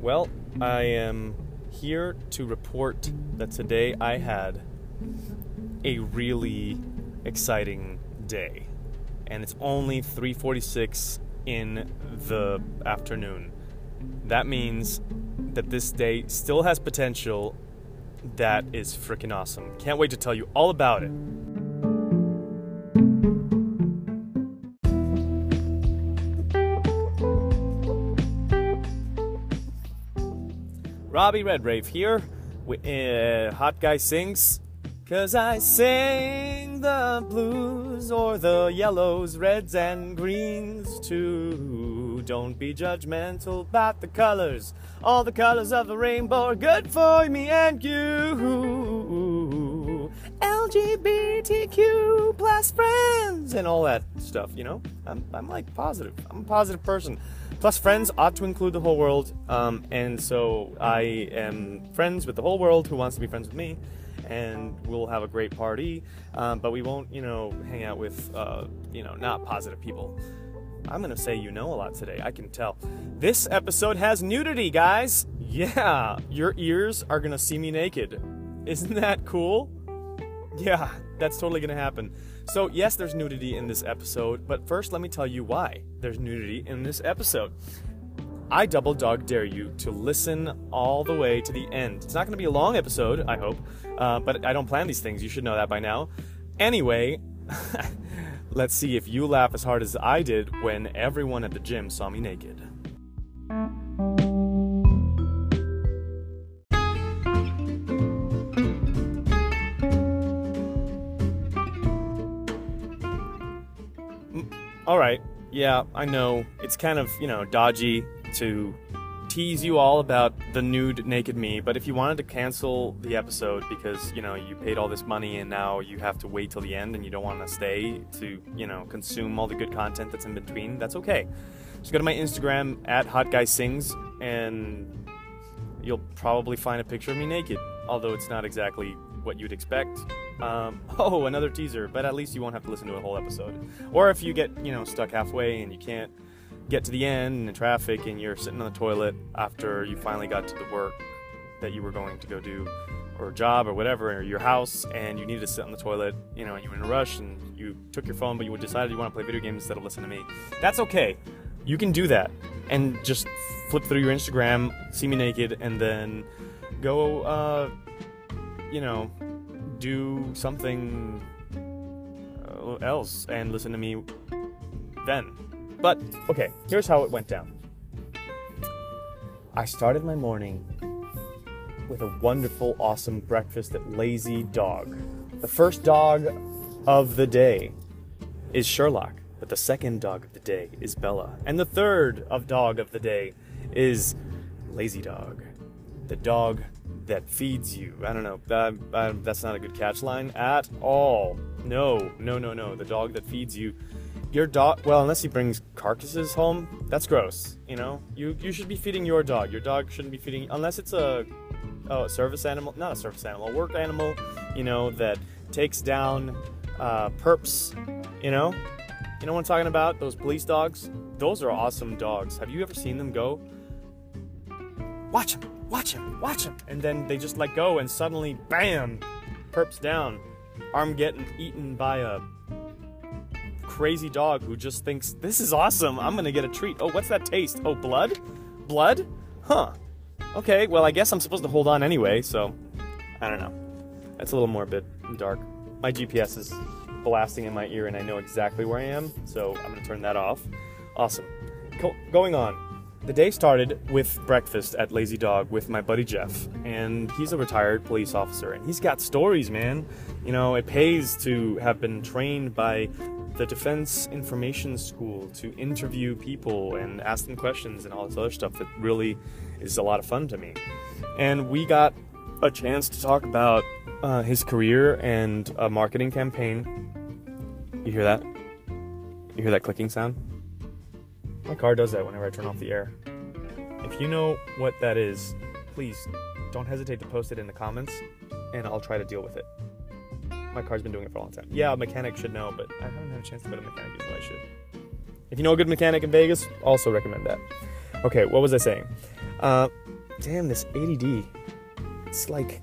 Well, I am here to report that today I had a really exciting day. And it's only 3:46 in the afternoon. That means that this day still has potential that is freaking awesome. Can't wait to tell you all about it. Robbie Redgrave here with Hot Guy Sings. 'Cause I sing the blues or the yellows, reds and greens too. Don't be judgmental about the colors. All the colors of the rainbow are good for me and you. LGBTQ plus friends and all that stuff, you know? I'm like positive. I'm a positive person. Plus friends ought to include the whole world. And so I am friends with the whole world who wants to be friends with me. And we'll have a great party, but we won't, hang out with, not positive people. I'm going to say a lot today, I can tell. This episode has nudity, guys! Yeah, your ears are going to see me naked. Isn't that cool? Yeah, that's totally going to happen. So, yes, there's nudity in this episode, but first let me tell you why there's nudity in this episode. I double dog dare you to listen all the way to the end. It's not going to be a long episode, I hope, but I don't plan these things. You should know that by now. Anyway, let's see if you laugh as hard as I did when everyone at the gym saw me naked. All right. Yeah, I know. It's kind of, dodgy to tease you all about the nude naked me, but if you wanted to cancel the episode because, you paid all this money and now you have to wait till the end and you don't want to stay to, consume all the good content that's in between, that's okay. Just go to my Instagram at HotGuySings and you'll probably find a picture of me naked, although it's not exactly what you'd expect. Another teaser, but at least you won't have to listen to a whole episode. Or if you get, stuck halfway and you can't get to the end in traffic and you're sitting on the toilet after you finally got to the work that you were going to go do, or a job or whatever, or your house, and you needed to sit on the toilet, and you were in a rush and you took your phone but you decided you want to play video games instead of listen to me. That's okay. You can do that and just flip through your Instagram, see me naked, and then go, do something else and listen to me then. But, okay, here's how it went down. I started my morning with a wonderful, awesome breakfast at Lazy Dog. The first dog of the day is Sherlock, but the second dog of the day is Bella. And the third dog of the day is Lazy Dog, the dog that feeds you. I don't know, that's not a good catch line at all. No, the dog that feeds you. Your dog, well, unless he brings carcasses home, that's gross, You should be feeding your dog. Your dog shouldn't be feeding, unless it's a service animal, not a service animal, a work animal, that takes down perps, You know what I'm talking about? Those police dogs? Those are awesome dogs. Have you ever seen them go? Watch him. And then they just let go and suddenly, bam, perps down. Arm getting eaten by a crazy dog who just thinks, this is awesome, I'm gonna get a treat. Oh, what's that taste? Oh, blood? Blood? Huh. Okay, well, I guess I'm supposed to hold on anyway, so I don't know. That's a little morbid and dark. My GPS is blasting in my ear and I know exactly where I am, so I'm gonna turn that off. Awesome. Going on. The day started with breakfast at Lazy Dog with my buddy Jeff, and he's a retired police officer, and he's got stories, man. It pays to have been trained by the Defense Information School to interview people and ask them questions and all this other stuff that really is a lot of fun to me. And we got a chance to talk about his career and a marketing campaign. You hear that? You hear that clicking sound? My car does that whenever I turn off the air. If you know what that is, please don't hesitate to post it in the comments, and I'll try to deal with it. My car's been doing it for a long time. Yeah, a mechanic should know, but I haven't had a chance to go to a mechanic yet, but I should. If you know a good mechanic in Vegas, also recommend that. Okay, what was I saying? damn, this ADD. It's like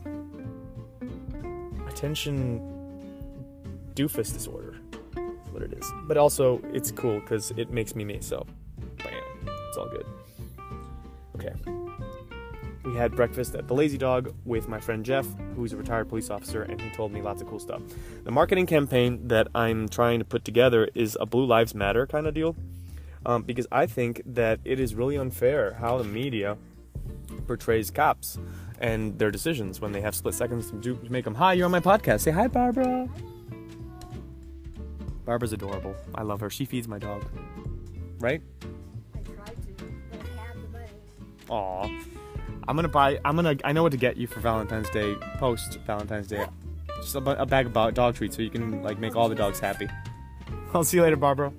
attention doofus disorder. That's what it is. But also, it's cool because it makes me me, so bam. It's all good. Okay. We had breakfast at the Lazy Dog with my friend Jeff, who's a retired police officer, and he told me lots of cool stuff. The marketing campaign that I'm trying to put together is a Blue Lives Matter kind of deal, because I think that it is really unfair how the media portrays cops and their decisions when they have split seconds to make them, hi, you're on my podcast. Say hi, Barbara. Barbara's adorable. I love her. She feeds my dog. Right? I tried to, but I have the money. Aw. I know what to get you for Valentine's Day, post Valentine's Day. Just a bag of dog treats so you can like make all the dogs happy. I'll see you later, Barbara.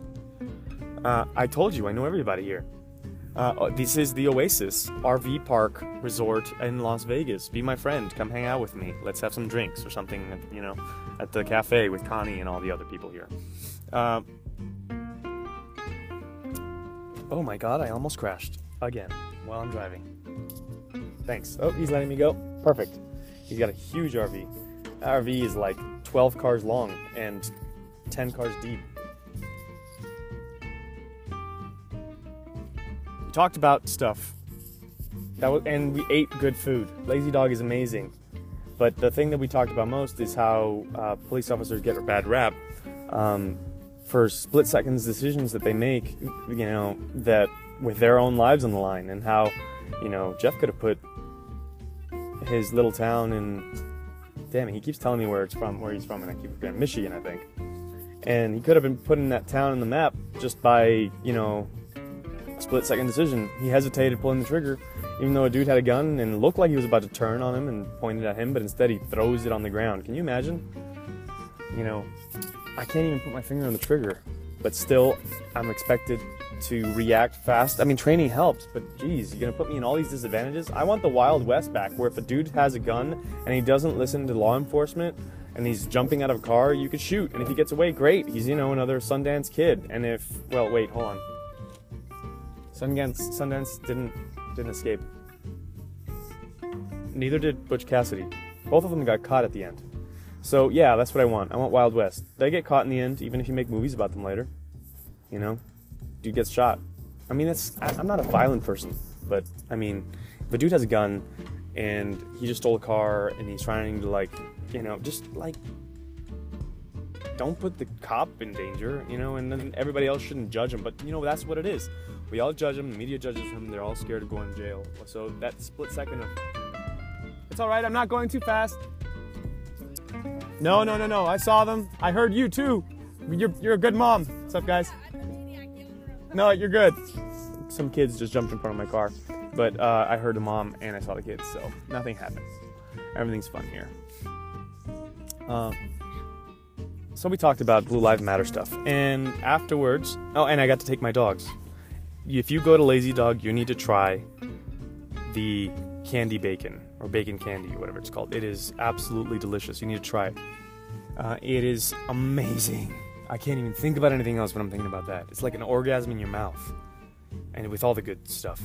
I told you, I know everybody here. This is the Oasis RV Park Resort in Las Vegas. Be my friend. Come hang out with me. Let's have some drinks or something, at the cafe with Connie and all the other people here. Oh my god, I almost crashed. Again, while I'm driving. Thanks. Oh, he's letting me go. Perfect. He's got a huge RV. That RV is like 12 cars long and 10 cars deep. We talked about stuff. And we ate good food. Lazy Dog is amazing. But the thing that we talked about most is how police officers get a bad rap for split seconds decisions that they make, that with their own lives on the line, and how, Jeff could have put his little town in, damn it, he keeps telling me where he's from, and I keep forgetting, Michigan, I think. And he could have been putting that town in the map just by, split second decision. He hesitated pulling the trigger, even though a dude had a gun and looked like he was about to turn on him and pointed at him, but instead he throws it on the ground. Can you imagine? I can't even put my finger on the trigger, but still, I'm expected to react fast. I mean, training helps, but geez, you're gonna put me in all these disadvantages? I want the Wild West back, where if a dude has a gun and he doesn't listen to law enforcement and he's jumping out of a car, you could shoot, and if he gets away, great. He's, another Sundance Kid. And if, well, wait, hold on. Sundance didn't escape. Neither did Butch Cassidy. Both of them got caught at the end. So yeah, that's what I want. I want Wild West. They get caught in the end, even if you make movies about them later. Dude gets shot. I mean, I'm not a violent person, but I mean, if a dude has a gun and he just stole a car and he's trying to don't put the cop in danger, and then everybody else shouldn't judge him. But that's what it is. We all judge him. The media judges him. They're all scared of going to jail. So that split second of, it's all right. I'm not going too fast. No. I saw them. I heard you too. You're a good mom. What's up, guys? No, you're good. Some kids just jumped in front of my car, but I heard the mom and I saw the kids, so nothing happened. Everything's fun here. So we talked about Blue Lives Matter stuff, and afterwards, and I got to take my dogs. If you go to Lazy Dog, you need to try the candy bacon, or bacon candy, whatever it's called. It is absolutely delicious. You need to try it. It is amazing. I can't even think about anything else when I'm thinking about that. It's like an orgasm in your mouth, and with all the good stuff.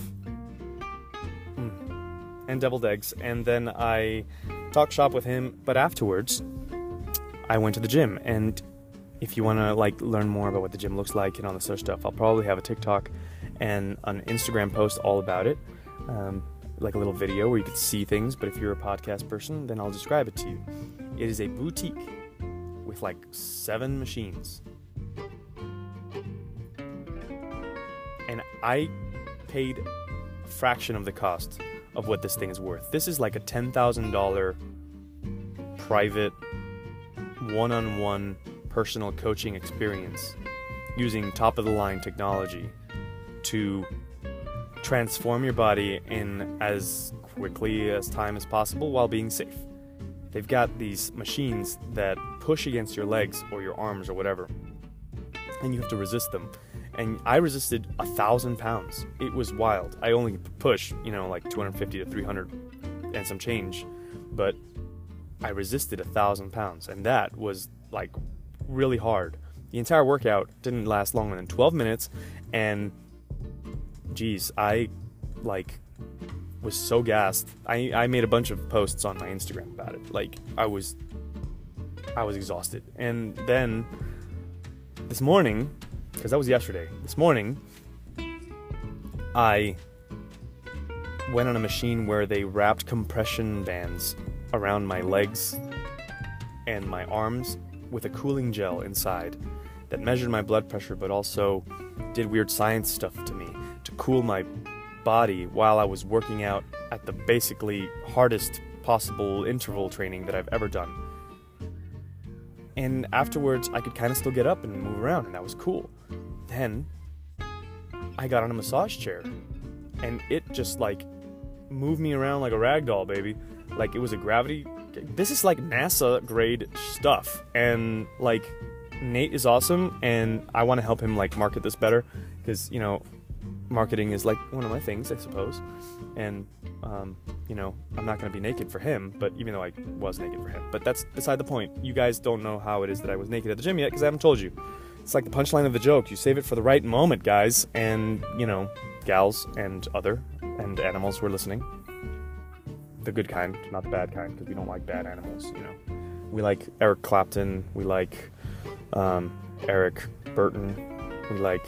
And deviled eggs. And then I talked shop with him, but afterwards, I went to the gym. And if you want to learn more about what the gym looks like and all this sort of stuff, I'll probably have a TikTok and an Instagram post all about it, like a little video where you could see things. But if you're a podcast person, then I'll describe it to you. It is a boutique with 7 machines, and I paid a fraction of the cost of what this thing is worth. This is like a $10,000 private one-on-one personal coaching experience using top-of-the-line technology to transform your body in as quickly as time as possible while being safe. They've got these machines that push against your legs or your arms or whatever, and you have to resist them. And I resisted 1,000 pounds. It was wild. I only pushed, 250 to 300 and some change, but I resisted 1,000 pounds, and that was really hard. The entire workout didn't last longer than 12 minutes, and geez, I was so gassed. I made a bunch of posts on my Instagram about it. Like, I was exhausted. And then this morning, because that was yesterday, this morning I went on a machine where they wrapped compression bands around my legs and my arms with a cooling gel inside that measured my blood pressure, but also did weird science stuff to me to cool my body while I was working out at the basically hardest possible interval training that I've ever done. And afterwards, I could kind of still get up and move around, and that was cool. Then I got on a massage chair, and it just like moved me around like a rag doll, baby. Like, it was a gravity. This is like NASA grade stuff, and like, Nate is awesome, and I want to help him like market this better, because, you know, marketing is like one of my things, I suppose. And you know, I'm not going to be naked for him, but even though I was naked for him, but that's beside the point. You guys don't know how it is that I was naked at the gym yet, because I haven't told you. It's like the punchline of the joke. You save it for the right moment, guys, and, you know, gals and animals who are listening. The good kind, not the bad kind, because we don't like bad animals, you know. We like Eric Clapton, we like Eric Burton, we like...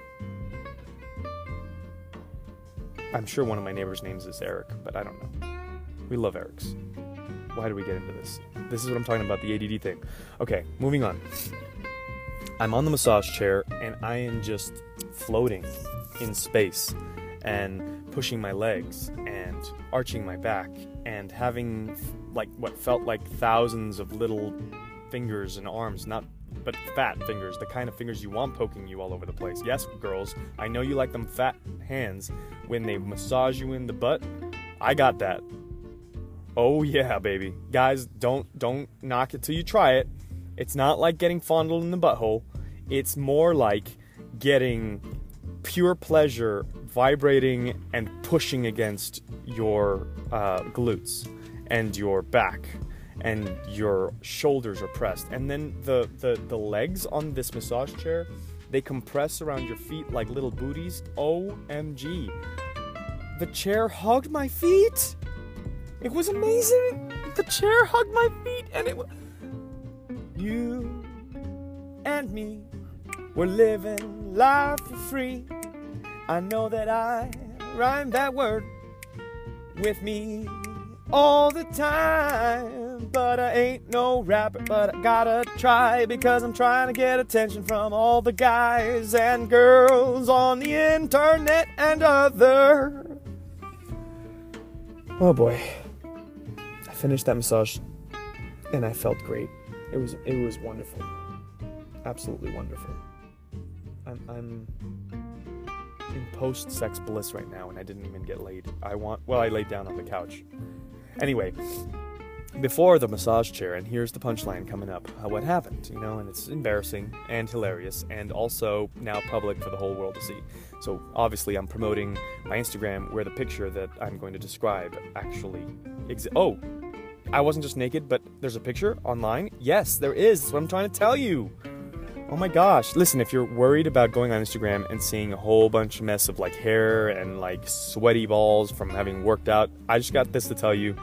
I'm sure one of my neighbors' names is Eric, but I don't know. We love Erics. Why do we get into this? This is what I'm talking about, the ADD thing. Okay, moving on. I'm on the massage chair, and I am just floating in space and pushing my legs and arching my back and having like what felt like thousands of little fingers and arms, but fat fingers, the kind of fingers you want poking you all over the place. Yes, girls, I know you like them fat hands when they massage you in the butt. I got that. Oh yeah, baby. Guys, don't knock it till you try it. It's not like getting fondled in the butthole. It's more like getting pure pleasure vibrating and pushing against your glutes and your back, and your shoulders are pressed. And then the legs on this massage chair, they compress around your feet like little booties. OMG. The chair hugged my feet. It was amazing. The chair hugged my feet, and it was... You and me, we're living life for free. I know that I rhyme that word with me all the time, but I ain't no rapper, but I gotta try, because I'm trying to get attention from all the guys and girls on the internet and other. Oh boy. I finished that massage and I felt great. It was wonderful. Absolutely wonderful. I'm in post-sex bliss right now, and I didn't even get laid. I laid down on the couch. Anyway, before the massage chair, and here's the punchline coming up, what happened, you know, and it's embarrassing and hilarious, and also now public for the whole world to see. So obviously I'm promoting my Instagram, where the picture that I'm going to describe actually exists. Oh, I wasn't just naked, but there's a picture online? Yes, there is. That's what I'm trying to tell you. Oh my gosh. Listen, if you're worried about going on Instagram and seeing a whole bunch of mess of like hair and like sweaty balls from having worked out, I just got this to tell you.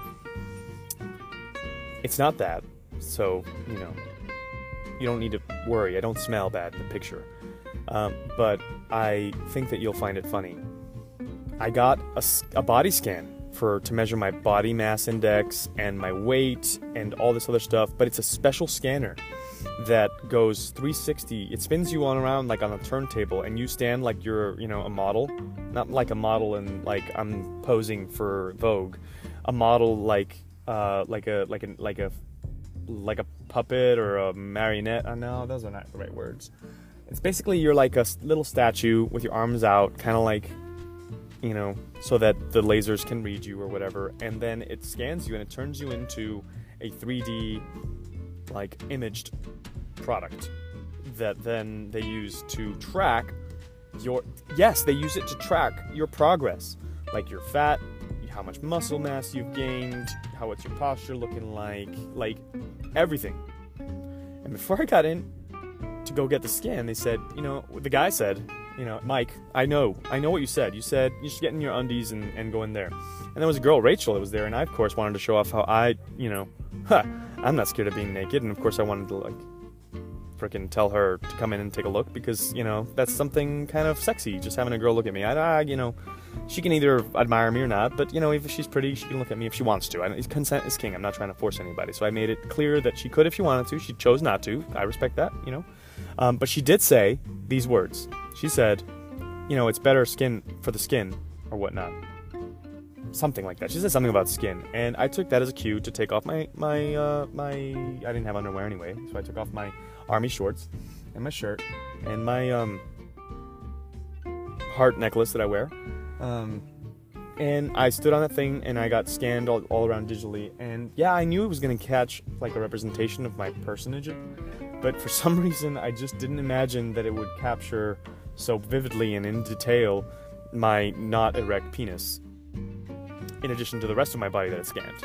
It's not that. So, you know, you don't need to worry. I don't smell bad in the picture. But I think that you'll find it funny. I got a body scan to measure my body mass index and my weight and all this other stuff, but it's a special scanner that goes 360. It spins you on around like on a turntable, and you stand like you're, you know, a model. Not like a model and like I'm posing for Vogue. A model like a puppet or a marionette. No, those are not the right words. It's basically you're like a little statue with your arms out, kind of like, you know, so that the lasers can read you or whatever, and then it scans you and it turns you into a 3D like imaged product that then they use to track they use it to track your progress, like your fat, how much muscle mass you've gained, what's your posture looking like everything. And before I got in to go get the scan, they said, you know, the guy said, you know, Mike, I know what you said. You said you should get in your undies and go in there. And there was a girl, Rachel, that was there, and I, of course, wanted to show off how I'm not scared of being naked. And, of course, I wanted to, like, freaking tell her to come in and take a look because, you know, that's something kind of sexy, just having a girl look at me. You know, she can either admire me or not, but, you know, if she's pretty, she can look at me if she wants to. Consent is king. I'm not trying to force anybody. So I made it clear that she could if she wanted to. She chose not to. I respect that, you know. But she did say these words. She said, you know, it's better skin for the skin or whatnot. Something like that. She said something about skin. And I took that as a cue to take off my I didn't have underwear anyway, so I took off my army shorts and my shirt and my heart necklace that I wear. And I stood on that thing and I got scanned all around digitally. And yeah, I knew it was going to catch like a representation of my personage. But for some reason, I just didn't imagine that it would capture so vividly and in detail my not erect penis, in addition to the rest of my body that it scanned.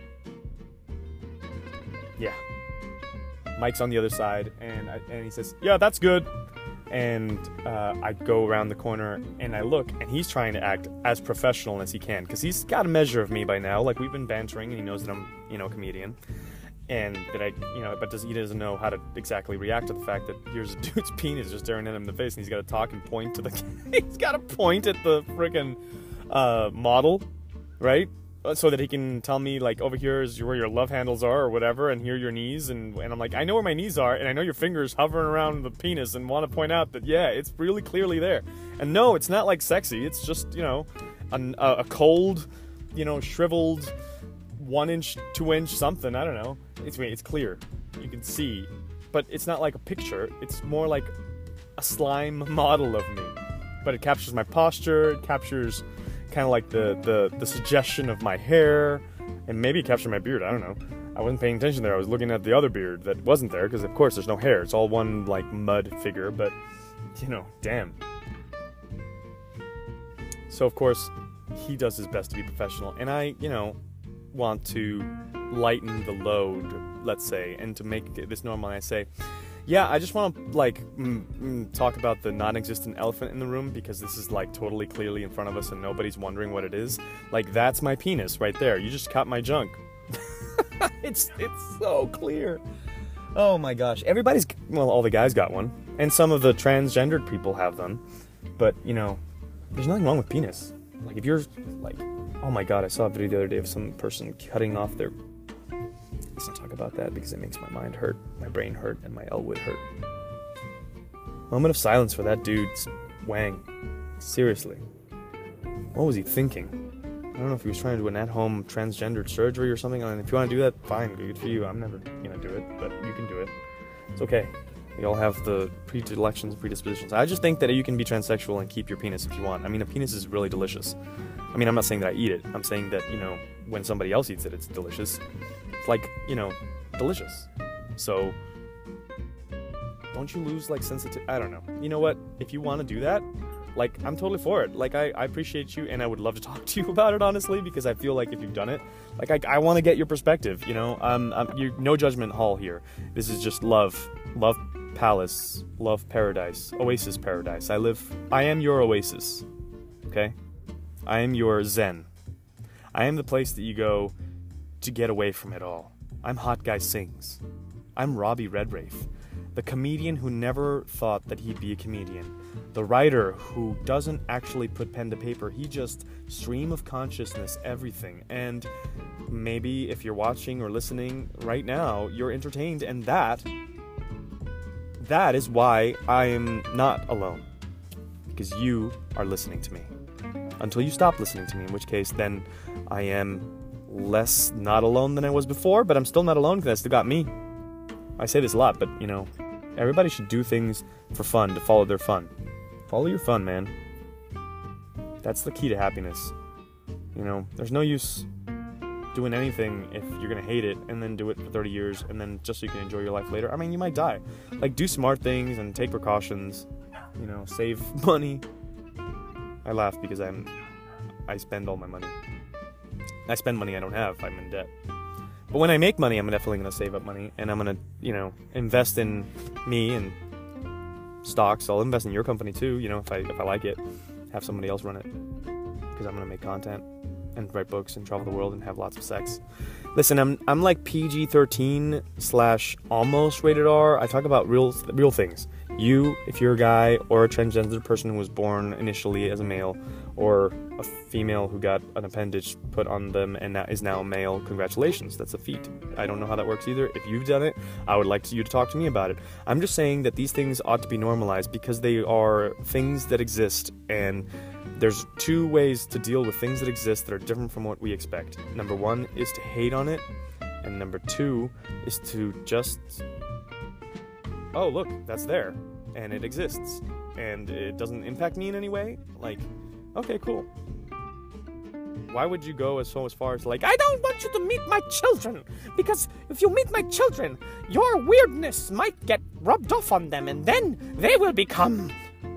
Yeah. Mike's on the other side, and he says, yeah, that's good. And I go around the corner, and I look, and he's trying to act as professional as he can, because he's got a measure of me by now. Like, we've been bantering, and he knows that I'm, you know, a comedian. And that I, you know, but he doesn't know how to exactly react to the fact that here's a dude's penis just staring at him in the face, and he's got to talk and point to the... he's got to point at the freaking model, right? So that he can tell me, like, over here is where your love handles are or whatever, and here are your knees, and I'm like, I know where my knees are, and I know your fingers hovering around the penis, and want to point out that, yeah, it's really clearly there. And no, it's not, like, sexy. It's just, you know, a cold, you know, shriveled 1-inch, 2-inch something, I don't know. It's clear. You can see. But it's not like a picture. It's more like a slime model of me. But it captures my posture, it captures kind of like the suggestion of my hair, and maybe it captured my beard, I don't know. I wasn't paying attention there. I was looking at the other beard that wasn't there, because of course there's no hair. It's all one, like, mud figure, but, you know, damn. So, of course, he does his best to be professional, and I, you know, want to lighten the load, let's say, and to make this normal, I say, yeah, I just want to, like, talk about the non-existent elephant in the room, because this is, like, totally clearly in front of us and nobody's wondering what it is. Like, that's my penis right there. You just cut my junk. It's so clear. Oh my gosh. All the guys got one, and some of the transgendered people have them, but, you know, there's nothing wrong with penis. Like, if you're, like, oh my god, I saw a video the other day of some person cutting off their... Let's not talk about that, because it makes my mind hurt, my brain hurt, and my Elwood hurt. Moment of silence for that dude's wang. Seriously. What was he thinking? I don't know if he was trying to do an at-home transgendered surgery or something. I mean, if you want to do that, fine, good for you. I'm never gonna do it, but you can do it. It's okay. We all have the predilections and predispositions. I just think that you can be transsexual and keep your penis if you want. I mean, a penis is really delicious. I mean, I'm not saying that I eat it. I'm saying that, you know, when somebody else eats it, it's delicious. It's like, you know, delicious. So, don't you lose, like, sensitivity? I don't know. You know what? If you want to do that, like, I'm totally for it. Like, I appreciate you, and I would love to talk to you about it, honestly, because I feel like if you've done it, like, I want to get your perspective, you know? No judgment hall here. This is just love. Love palace. Love paradise. Oasis paradise. I am your oasis. Okay? I am your zen. I am the place that you go to get away from it all. I'm Hot Guy Sings. I'm Robbie Redgrave, the comedian who never thought that he'd be a comedian. The writer who doesn't actually put pen to paper, he just stream of consciousness everything. And maybe if you're watching or listening right now, you're entertained, and that is why I am not alone. Because you are listening to me. Until you stop listening to me, in which case then I am less not alone than I was before, but I'm still not alone because I still got me. I say this a lot, but, you know, everybody should do things for fun, to follow their fun. Follow your fun, man. That's the key to happiness. You know, there's no use doing anything if you're gonna hate it and then do it for 30 years and then just so you can enjoy your life later. I mean, you might die. Like, do smart things and take precautions. You know, save money. I laugh because I spend all my money. I spend money I don't have. I'm in debt. But when I make money, I'm definitely going to save up money, and I'm going to, you know, invest in me and stocks. I'll invest in your company too, you know, if I like it. Have somebody else run it. Because I'm going to make content and write books and travel the world and have lots of sex. Listen, I'm like PG-13 / almost rated R. I talk about real things. You, if you're a guy or a transgender person who was born initially as a male, or a female who got an appendage put on them and is now a male, congratulations, that's a feat. I don't know how that works either. If you've done it, I would like you to talk to me about it. I'm just saying that these things ought to be normalized because they are things that exist, and there's two ways to deal with things that exist that are different from what we expect. Number one is to hate on it, and number two is to just, oh look, that's there, and it exists, and it doesn't impact me in any way. Like, okay, cool. Why would you go as far as like, I don't want you to meet my children, because if you meet my children, your weirdness might get rubbed off on them, and then they will become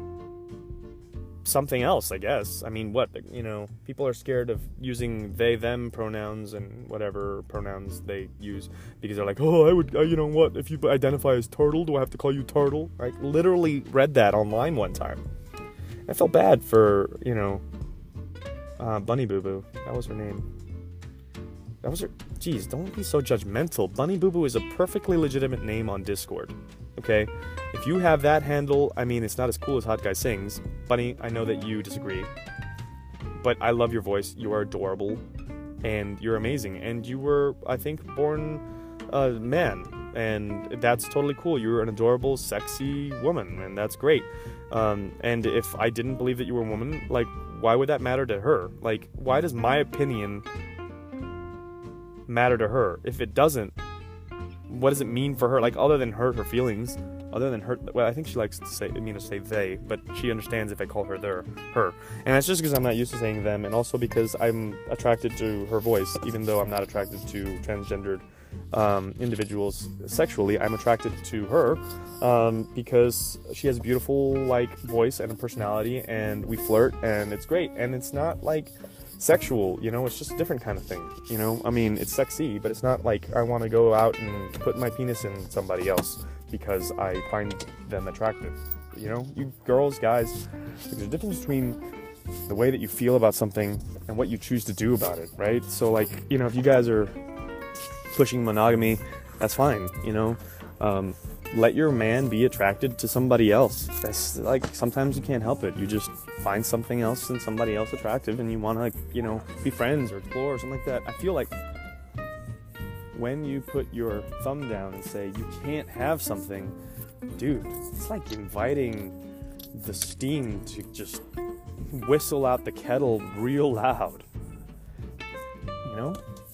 something else, I guess. I mean, what, you know, people are scared of using they, them pronouns and whatever pronouns they use because they're like, oh, you know what, if you identify as turtle, do I have to call you turtle? I literally read that online one time. I felt bad for, you know, Bunny Boo Boo. That was her name. That was her. Jeez, don't be so judgmental. Bunny Boo Boo is a perfectly legitimate name on Discord. Okay? If you have that handle, I mean, it's not as cool as Hot Guy Sings. Bunny, I know that you disagree. But I love your voice. You are adorable. And you're amazing. And you were, I think, born a man. And that's totally cool. You're an adorable, sexy woman. And that's great. And if I didn't believe that you were a woman, like, why would that matter to her? Like, why does my opinion matter to her? If it doesn't, what does it mean for her? Like, other than hurt her feelings, other than hurt, well, I think she likes to say they, but she understands if I call her her. And that's just because I'm not used to saying them, and also because I'm attracted to her voice, even though I'm not attracted to transgendered individuals sexually. I'm attracted to her because she has a beautiful, like, voice and a personality, and we flirt, and it's great. And it's not like sexual, you know, it's just a different kind of thing, you know. I mean, it's sexy, but it's not like I want to go out and put my penis in somebody else because I find them attractive, you know. You girls, guys, there's a difference between the way that you feel about something and what you choose to do about it, right? So, like, you know, if you guys are pushing monogamy, that's fine, you know. Let your man be attracted to somebody else. That's, like, sometimes you can't help it. You just find something else and somebody else attractive, and you want to, like, you know, be friends or explore or something like that. I feel like when you put your thumb down and say you can't have something, dude, it's like inviting the steam to just whistle out the kettle real loud, you know.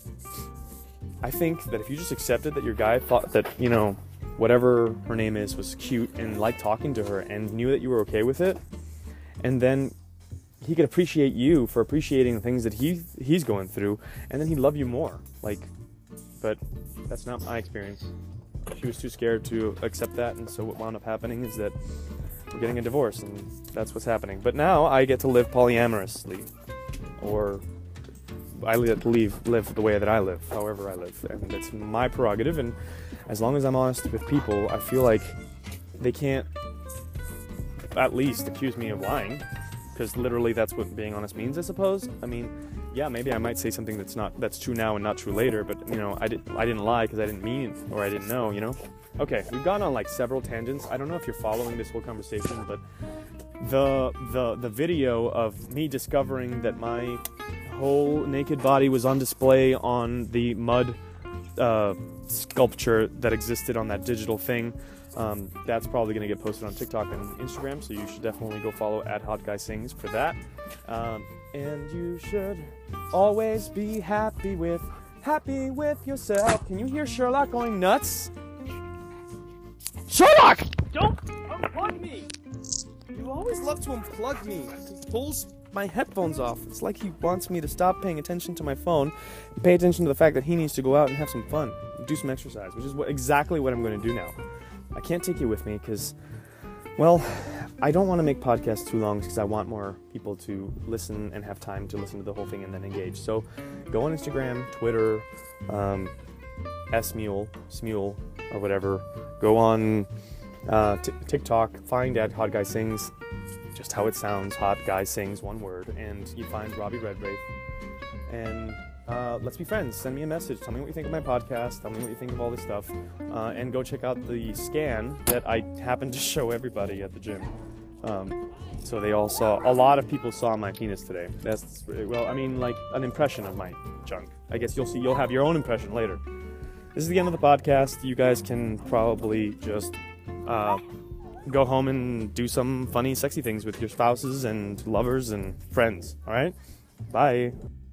I think that if you just accepted that your guy thought that, you know, whatever her name is was cute and liked talking to her and knew that you were okay with it, and then he could appreciate you for appreciating the things that he's going through, and then he'd love you more. Like, but that's not my experience. She was too scared to accept that, and so what wound up happening is that we're getting a divorce, and that's what's happening. But now I get to live polyamorously, or I live the way that I live, however I live, and it's my prerogative. And as long as I'm honest with people, I feel like they can't at least accuse me of lying, because literally that's what being honest means, I suppose. I mean, yeah, maybe I might say something that's true now and not true later, but, you know, I didn't lie because I didn't mean it, or I didn't know, you know. Okay, we've gone on like several tangents. I don't know if you're following this whole conversation, but the video of me discovering that my whole naked body was on display on the mud sculpture that existed on that digital thing, that's probably going to get posted on TikTok and Instagram, so you should definitely go follow @HotGuySings for that. And you should always be happy with yourself. Can you hear Sherlock going nuts? Sherlock! Don't unplug me! You always love to unplug me. He pulls my headphones off. It's like he wants me to stop paying attention to my phone and pay attention to the fact that he needs to go out and have some fun, do some exercise, which is exactly what I'm going to do now. I can't take you with me because, well, I don't want to make podcasts too long because I want more people to listen and have time to listen to the whole thing and then engage. So go on Instagram, Twitter, Smule, or whatever. Go on TikTok, find at Hot Guy Sings, just how it sounds, Hot Guy Sings, one word, and you find Robbie Redgrave. And let's be friends. Send me a message. Tell me what you think of my podcast. Tell me what you think of all this stuff. And go check out the scan that I happened to show everybody at the gym. So they all saw, a lot of people saw my penis today. That's, well, I mean, like an impression of my junk. I guess you'll have your own impression later. This is the end of the podcast. You guys can probably just go home and do some funny, sexy things with your spouses and lovers and friends. All right? Bye.